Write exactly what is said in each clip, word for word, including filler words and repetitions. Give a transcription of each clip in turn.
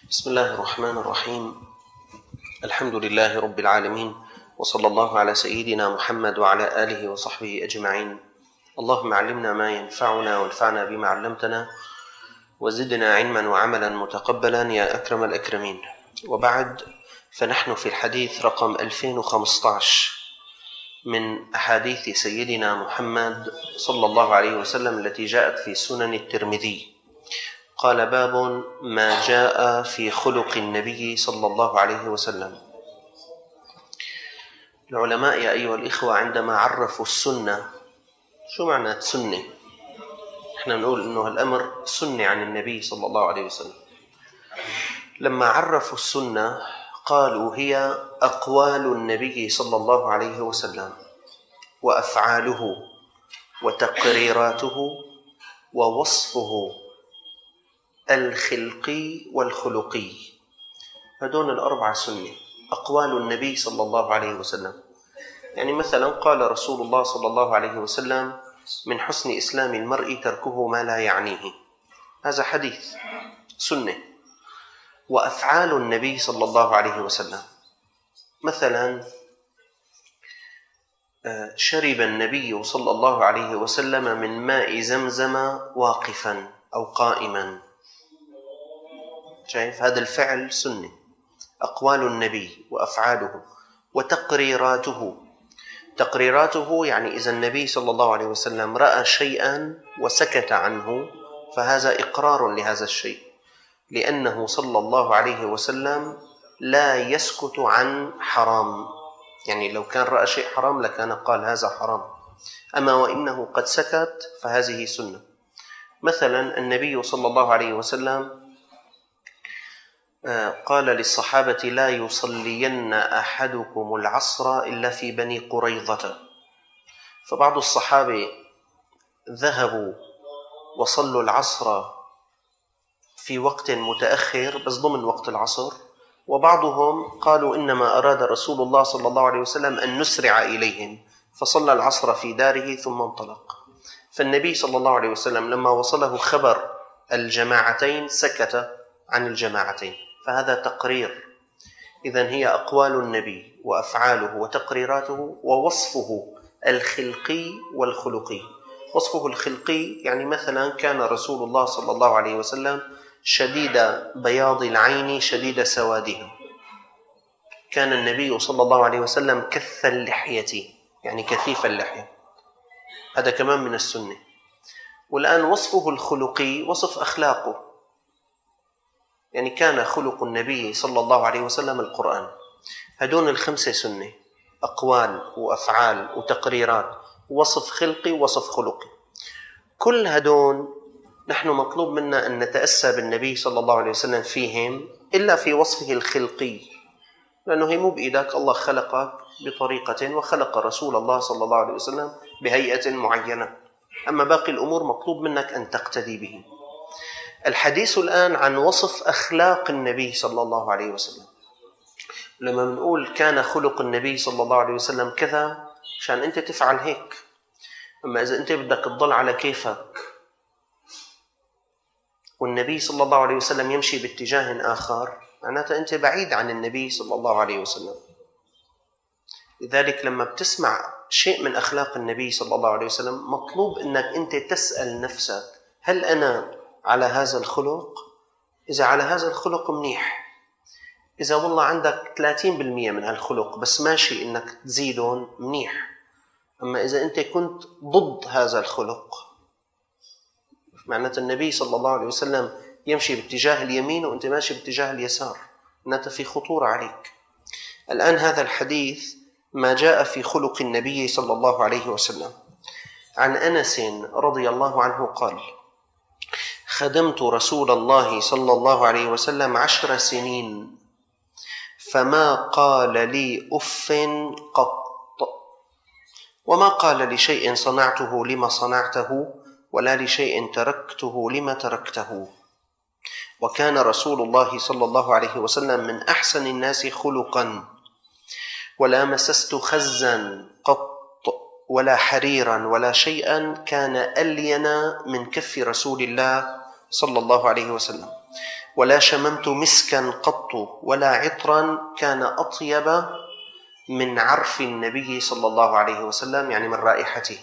بسم الله الرحمن الرحيم. الحمد لله رب العالمين، وصلى الله على سيدنا محمد وعلى آله وصحبه أجمعين. اللهم علمنا ما ينفعنا وانفعنا بما علمتنا وزدنا علما وعملا متقبلا يا أكرم الأكرمين. وبعد، فنحن في الحديث رقم ألفين وخمسة عشر من أحاديث سيدنا محمد صلى الله عليه وسلم التي جاءت في سنن الترمذي. قال: باب ما جاء في خلق النبي صلى الله عليه وسلم. العلماء يا أيها الإخوة عندما عرفوا السنة، شو معنى السنة؟ احنا نقول إنه الأمر سنة عن النبي صلى الله عليه وسلم. لما عرفوا السنة قالوا هي أقوال النبي صلى الله عليه وسلم وأفعاله وتقريراته ووصفه الخلقي والخلقي. هذول الأربعة سنة، أقوال النبي صلى الله عليه وسلم. يعني مثلا قال رسول الله صلى الله عليه وسلم: من حسن إسلام المرء تركه ما لا يعنيه. هذا حديث سنة. وأفعال النبي صلى الله عليه وسلم، مثلا شرب النبي صلى الله عليه وسلم من ماء زمزم واقفا أو قائما. شايف؟ هذا الفعل سنة. أقوال النبي وأفعاله وتقريراته. تقريراته يعني إذا النبي صلى الله عليه وسلم رأى شيئا وسكت عنه فهذا إقرار لهذا الشيء، لأنه صلى الله عليه وسلم لا يسكت عن حرام. يعني لو كان رأى شيء حرام لكان قال هذا حرام، أما وإنه قد سكت فهذه سنة. مثلا النبي صلى الله عليه وسلم قال للصحابة: لا يصلين أحدكم العصر إلا في بني قريظة. فبعض الصحابة ذهبوا وصلوا العصر في وقت متأخر بس ضمن وقت العصر، وبعضهم قالوا إنما أراد رسول الله صلى الله عليه وسلم أن نسرع إليهم فصلى العصر في داره ثم انطلق. فالنبي صلى الله عليه وسلم لما وصله خبر الجماعتين سكت عن الجماعتين، فهذا تقرير. إذن هي أقوال النبي وأفعاله وتقريراته ووصفه الخلقي والخلقي. وصفه الخلقي يعني مثلا كان رسول الله صلى الله عليه وسلم شديد بياض العين شديد سوادها. كان النبي صلى الله عليه وسلم كث اللحية، يعني كثيف اللحية، هذا كمان من السنة. والآن وصفه الخلقي وصف أخلاقه، يعني كان خلق النبي صلى الله عليه وسلم القرآن. هدون الخمسة سنة: أقوال وأفعال وتقريرات ووصف خلقي ووصف خلقي. كل هدون نحن مطلوب منا أن نتأسى بالنبي صلى الله عليه وسلم فيهم، إلا في وصفه الخلقي، لأنه هي مو بإيدك، الله خلقك بطريقة وخلق رسول الله صلى الله عليه وسلم بهيئة معينة، أما باقي الأمور مطلوب منك أن تقتدي به. الحديث الآن عن وصف أخلاق النبي صلى الله عليه وسلم. لما بنقول كان خلق النبي صلى الله عليه وسلم كذا، عشان أنت تفعل هيك. أما إذا أنت بدك تضل على كيفك والنبي صلى الله عليه وسلم يمشي باتجاه آخر، معناته أنت بعيد عن النبي صلى الله عليه وسلم. لذلك لما بتسمع شيء من أخلاق النبي صلى الله عليه وسلم مطلوب أنك أنت تسأل نفسك: هل أنا على هذا الخلق؟ إذا على هذا الخلق منيح. إذا والله عندك ثلاثين بالمئة من هالخلق بس ماشي إنك تزيدون، منيح. أما إذا أنت كنت ضد هذا الخلق، معناته النبي صلى الله عليه وسلم يمشي باتجاه اليمين وأنت ماشي باتجاه اليسار، معناته في خطورة عليك. الآن هذا الحديث ما جاء في خلق النبي صلى الله عليه وسلم. عن أنس رضي الله عنه قال: خدمت رسول الله صلى الله عليه وسلم عشر سنين فما قال لي أف قط، وما قال لشيء صنعته لما صنعته ولا لشيء تركته لما تركته. وكان رسول الله صلى الله عليه وسلم من أحسن الناس خلقا، ولا مسست خزا قط ولا حريرا ولا شيئا كان ألين من كف رسول الله صلى الله عليه وسلم. ولا شممت مسكا قط ولا عطرا كان أطيب من عرف النبي صلى الله عليه وسلم، يعني من رائحته.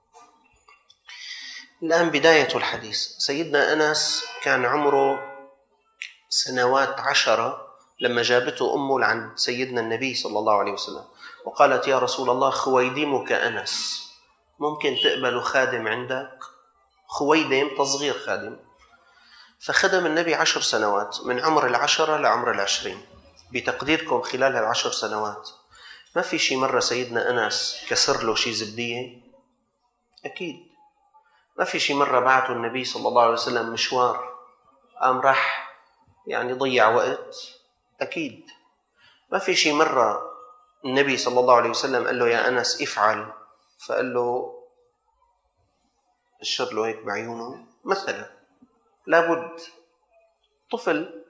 الآن بداية الحديث. سيدنا أنس كان عمره سنوات عشرة لما جابته أمه عند سيدنا النبي صلى الله عليه وسلم وقالت: يا رسول الله، خويدمك أنس، ممكن تقبل خادم عندك؟ خويدم تصغير خادم. فخدم النبي عشر سنوات، من عمر العشرة لعمر العشرين. بتقديركم خلال العشر سنوات ما في شي مرة سيدنا أنس كسر له شي زبدية؟ أكيد. ما في شي مرة بعته النبي صلى الله عليه وسلم مشوار قام راح يعني ضيع وقت؟ أكيد. ما في شي مرة النبي صلى الله عليه وسلم قال له: يا أنس افعل، فقال له الشر له هيك بعيونه مثلا. لابد طفل.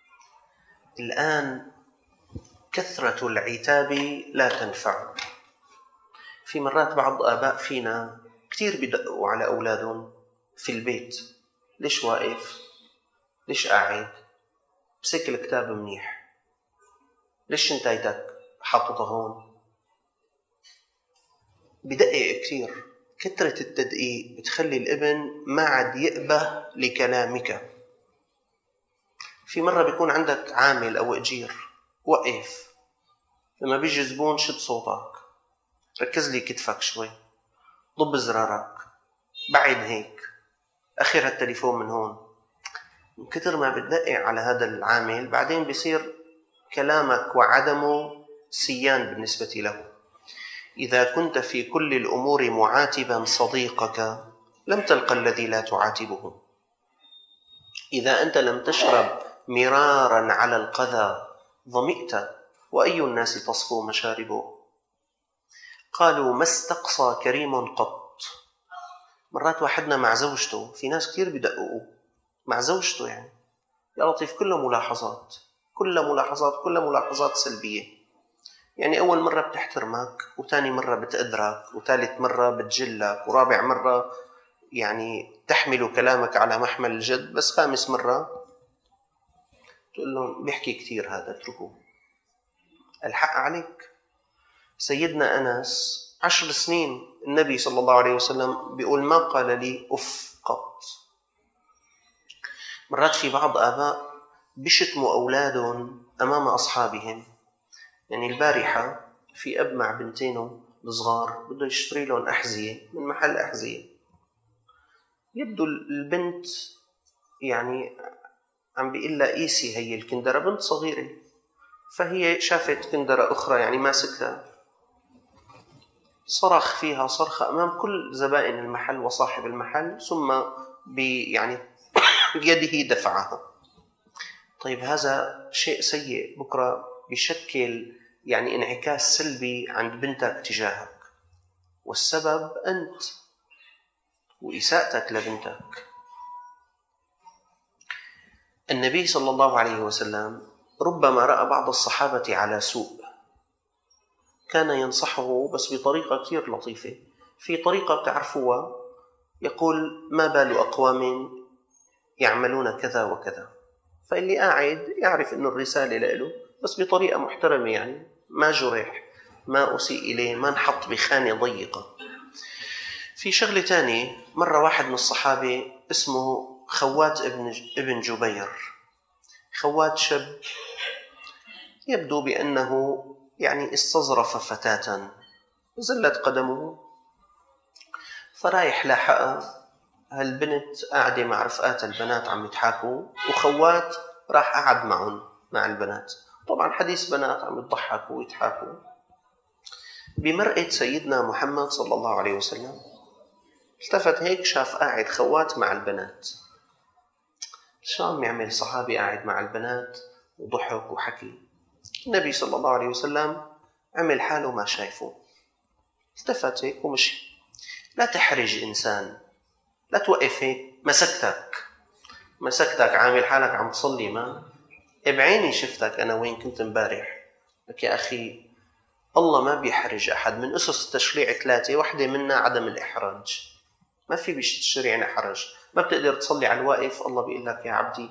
الآن كثرة العتاب لا تنفع. في مرات بعض آباء فينا كتير بدقوا على أولادهم في البيت: ليش واقف؟ ليش قاعد؟ بسك الكتاب منيح، ليش شنطتك حاططها هون؟ بدقق كتير. كثرة التدقيق بتخلي الابن ما عاد يقبه لكلامك. في مرة بيكون عندك عامل أو أجير، وقف، لما بيجي زبون شد صوتك، ركز لي كتفك شوي، ضب زرارك، بعد هيك، أخر التليفون من هون. من كتر ما بتدقق على هذا العامل بعدين بيصير كلامك وعدمه سيان بالنسبة له. إذا كنت في كل الأمور معاتبا صديقك لم تلق الذي لا تعاتبه. إذا أنت لم تشرب مرارا على القذى ظمئت، وأي الناس تصفو مشاربه. قالوا: ما استقصى كريم قط. مرات واحدنا مع زوجته، في ناس كتير بدققوا مع زوجته، يعني يا لطيف كله ملاحظات، كل ملاحظات كل ملاحظات سلبية. يعني أول مرة بتحترمك، وثاني مرة بتقدرك، وثالث مرة بتجلك، ورابع مرة يعني تحمل كلامك على محمل الجد، بس خامس مرة تقول له بيحكي كتير هذا، اتركوه. الحق عليك. سيدنا أنس عشر سنين النبي صلى الله عليه وسلم بيقول: ما قال لي أف قط. مرات في بعض آباء بيشتموا أولادهم أمام أصحابهم. يعني البارحة في أب مع بنتينه الصغار بده يشتري لهم أحذية من محل أحذية. يبدو البنت يعني عم بيقول لها قيسي هي الكندرة، بنت صغيرة، فهي شافت كندرة أخرى يعني ماسكها، صرخ فيها صرخة أمام كل زبائن المحل وصاحب المحل، ثم يعني بيده دفعها. طيب هذا شيء سيء، بكرة بيشكل يعني انعكاس سلبي عند بنتك تجاهك، والسبب أنت وإساءتك لبنتك. النبي صلى الله عليه وسلم ربما رأى بعض الصحابة على سوء، كان ينصحه بس بطريقة كثير لطيفة. في طريقة بتعرفوها، يقول: ما بال أقوام يعملون كذا وكذا، فاللي قاعد يعرف إنه الرسالة له، بس بطريقة محترمة، يعني ما جرح، ما أسيء إليه، ما نحط بخانة ضيقة. في شغلة تانية، مرة واحد من الصحابة اسمه خوات ابن ابن جبير. خوات شاب يبدو بأنه يعني استظرف فتاة، زلت قدمه، فرايح لاحقها. هالبنت قاعدة مع رفقات البنات عم يضحكوا، وخوات راح قعد معهم مع البنات. طبعا حديث بنات عم يضحكوا ويضحكوا. بمرأة سيدنا محمد صلى الله عليه وسلم التفت هيك، شاف قاعد خوات مع البنات. شو عم يعمل صحابي قاعد مع البنات وضحك وحكي؟ النبي صلى الله عليه وسلم عمل حاله ما شايفه، التفت هيك ومشي. لا تحرج إنسان، لا توقف هيك. مسكتك مسكتك عامل حالك عم تصلي، ما بعيني شفتك أنا وين كنت مبارح. لك يا أخي، الله ما بيحرج أحد. من أسس التشريع ثلاثة، واحدة منها عدم الإحراج. ما في بالتشريع حرج. ما بتقدر تصلي على الواقف، الله بيقول لك يا عبدي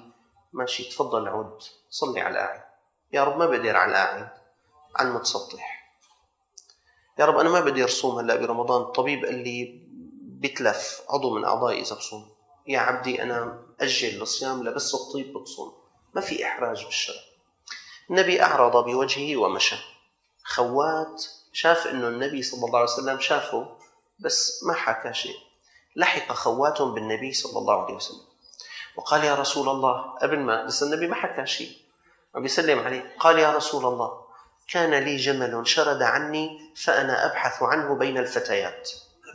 ماشي تفضل عود صلي على القاعد. يا رب ما بقدر على القاعد، على المتسطح. يا رب أنا ما بدي أصوم هلأ برمضان، الطبيب قال لي بتلف عضو من أعضائي إذا بصوم. يا عبدي أنا أجل الصيام لبس الطيب بتصوم، ما في إحراج بالشرع. النبي أعرض بوجهه ومشى. خوات شاف إنه النبي صلى الله عليه وسلم شافه بس ما حكى شيء. لحق خوات بالنبي صلى الله عليه وسلم وقال يا رسول الله، قبل ما بس النبي ما حكى شيء عم بيسلم عليه، قال يا رسول الله كان لي جمل شرد عني فأنا أبحث عنه بين الفتيات.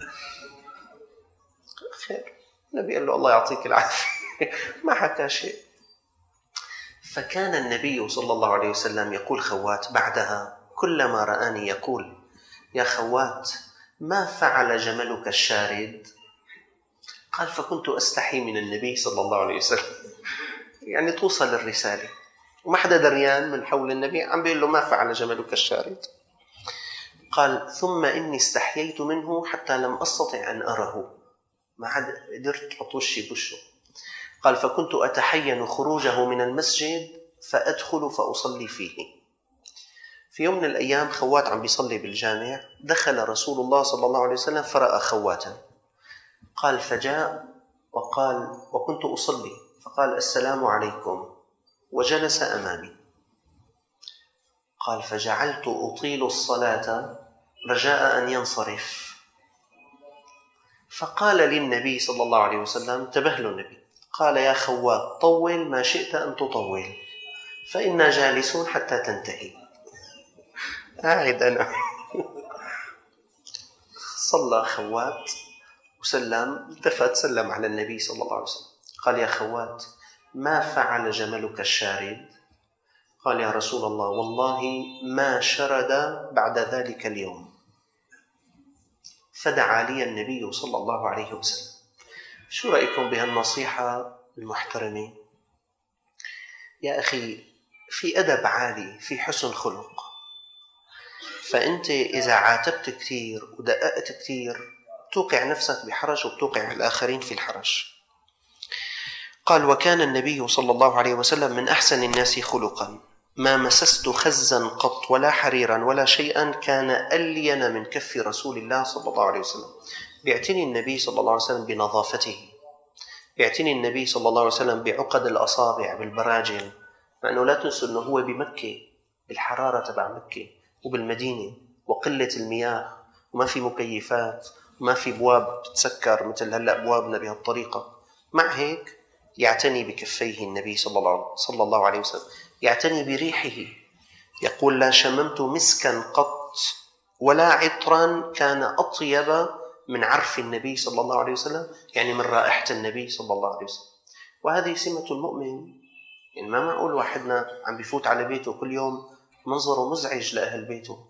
خير. النبي قال له الله يعطيك العافية. ما حكى شيء. فكان النبي صلى الله عليه وسلم يقول خوات بعدها كلما رآني يقول يا خوات ما فعل جملك الشارد؟ قال فكنت أستحي من النبي صلى الله عليه وسلم، يعني توصل الرسالة وما حدا دريان من حول النبي عم بيقول له ما فعل جملك الشارد. قال ثم إني استحييت منه حتى لم أستطع أن أره، ما عاد قدرت أحط وشي بوشه. قال فكنت أتحين خروجه من المسجد فأدخل فأصلي فيه. في يوم من الأيام خوات عم بيصلي بالجامع، دخل رسول الله صلى الله عليه وسلم فرأى خواتا. قال فجاء وقال وكنت أصلي فقال السلام عليكم وجلس أمامي. قال فجعلت أطيل الصلاة رجاء أن ينصرف. فقال للنبي صلى الله عليه وسلم انتبه له النبي، قال يا خوات طول ما شئت أن تطول فإنا جالسون حتى تنتهي. قاعد أنا. صلى خوات وسلم، التفت سلم على النبي صلى الله عليه وسلم قال يا خوات ما فعل جملك الشارد؟ قال يا رسول الله والله ما شرد بعد ذلك اليوم. فدعا لي النبي صلى الله عليه وسلم. شو رأيكم بهالنصيحة المحترمة؟ يا أخي في أدب عالي، في حسن خلق. فأنت إذا عاتبت كثير ودققت كثير توقع نفسك بحرج وبتوقع الآخرين في الحرج. قال وكان النبي صلى الله عليه وسلم من أحسن الناس خلقا، ما مسست خزا قط ولا حريرا ولا شيئا كان ألين من كف رسول الله صلى الله عليه وسلم. بيعتني النبي صلى الله عليه وسلم بنظافته، بيعتني النبي صلى الله عليه وسلم بعقد الأصابع بالبراجل، مع أنه لا تنسوا أنه هو بمكة بالحرارة تبع مكة وبالمدينة وقلة المياه وما في مكيفات وما في بواب تتسكر مثل هلأ بوابنا بهالطريقة. مع هيك يعتني بكفيه النبي صلى الله عليه وسلم، يعتني بريحه. يقول لا شممت مسكا قط ولا عطرا كان أطيب من عرف النبي صلى الله عليه وسلم، يعني من رائحة النبي صلى الله عليه وسلم. وهذه سمة المؤمن. يعني ما معقول واحدنا عم بيفوت على بيته كل يوم منظره مزعج لأهل بيته.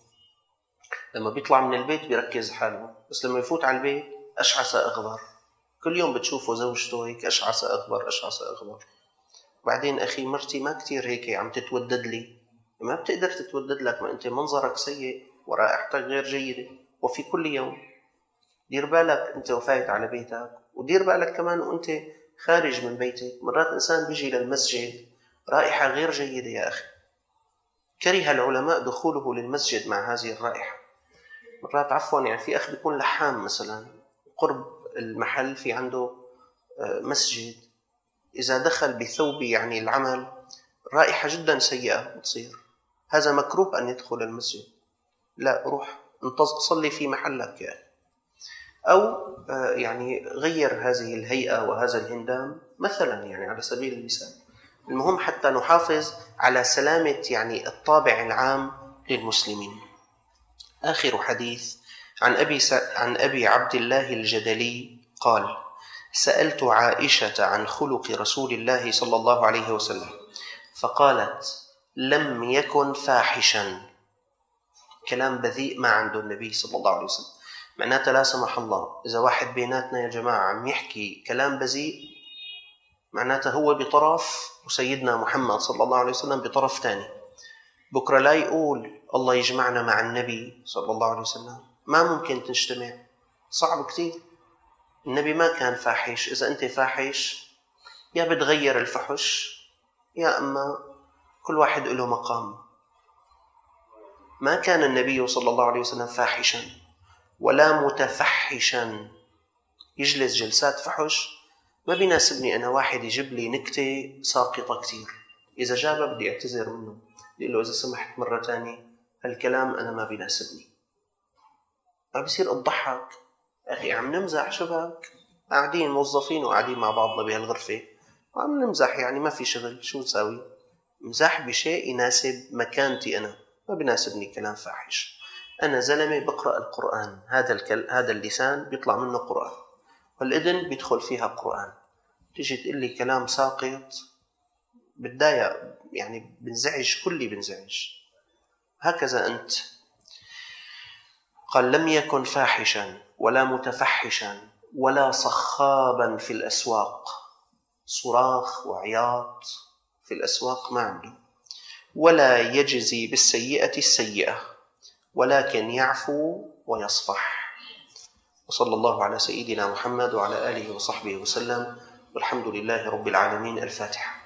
لما بيطلع من البيت بيركز حاله، بس لما يفوت على البيت أشعث أغبر. كل يوم بتشوفه زوجته هيك أشعث أغبر أشعث أغبر. بعدين أخي مرتي ما كتير هيك عم تتودد لي، ما بتقدر تتودد لك، ما أنت منظرك سيء ورائحتك غير جيدة وفي كل يوم. دير بالك أنت وفايت على بيتك، ودير بالك كمان وأنت خارج من بيتك. مرات إنسان بيجي للمسجد رائحة غير جيدة يا أخي، كره العلماء دخوله للمسجد مع هذه الرائحة. مرات عفوا يعني في أخ بيكون لحام مثلا قرب المحل في عنده مسجد، إذا دخل بثوب يعني العمل رائحة جدا سيئة بتصير، هذا مكروه أن يدخل المسجد. لا، روح انتظر صلي في محلك يعني. أو يعني غير هذه الهيئة وهذا الهندام مثلا، يعني على سبيل المثال. المهم حتى نحافظ على سلامة يعني الطابع العام للمسلمين. آخر حديث عن أبي, س... عن أبي عبد الله الجدلي قال سألت عائشة عن خلق رسول الله صلى الله عليه وسلم فقالت لم يكن فاحشا. كلام بذيء ما عنده النبي صلى الله عليه وسلم. معناته لا سمح الله إذا واحد بيناتنا يا جماعة عم يحكي كلام بذيء، معناته هو بطرف وسيدنا محمد صلى الله عليه وسلم بطرف تاني. بكرة لا يقول الله يجمعنا مع النبي صلى الله عليه وسلم، ما ممكن تجتمع، صعب كتير. النبي ما كان فاحش. إذا أنت فاحش يا بتغير الفحش يا أما كل واحد له مقام. ما كان النبي صلى الله عليه وسلم فاحشا ولا متفحشا يجلس جلسات فحش. ما بيناسبني أنا واحد يجيب لي نكتة ساقطة كتير، إذا جابها بدي أعتذر منه، بقول له إذا سمحت مرة تانية هالكلام أنا ما بيناسبني. ما بيصير أضحك أخي، عم نمزح، شبك قاعدين موظفين وقاعدين مع بعضنا بهالغرفة وعم نمزح، يعني ما في شغل، شو نساوي؟ مزاح بشيء يناسب مكانتي أنا، ما بيناسبني كلام فاحش. أنا زلمة بقرأ القرآن، هذا الكل... هذا اللسان بيطلع منه قرآن، والإذن بيدخل فيها قرآن. تيجي تقول لي كلام ساقط بتضايق، يعني بنزعج، كلي بنزعج. هكذا أنت. قال لم يكن فاحشا ولا متفحشا ولا صخابا في الأسواق، صراخ وعياط في الأسواق ما عنده، ولا يجزي بالسيئة السيئة ولكن يعفو ويصفح. وصلى الله على سيدنا محمد وعلى آله وصحبه وسلم، والحمد لله رب العالمين. الفاتحة.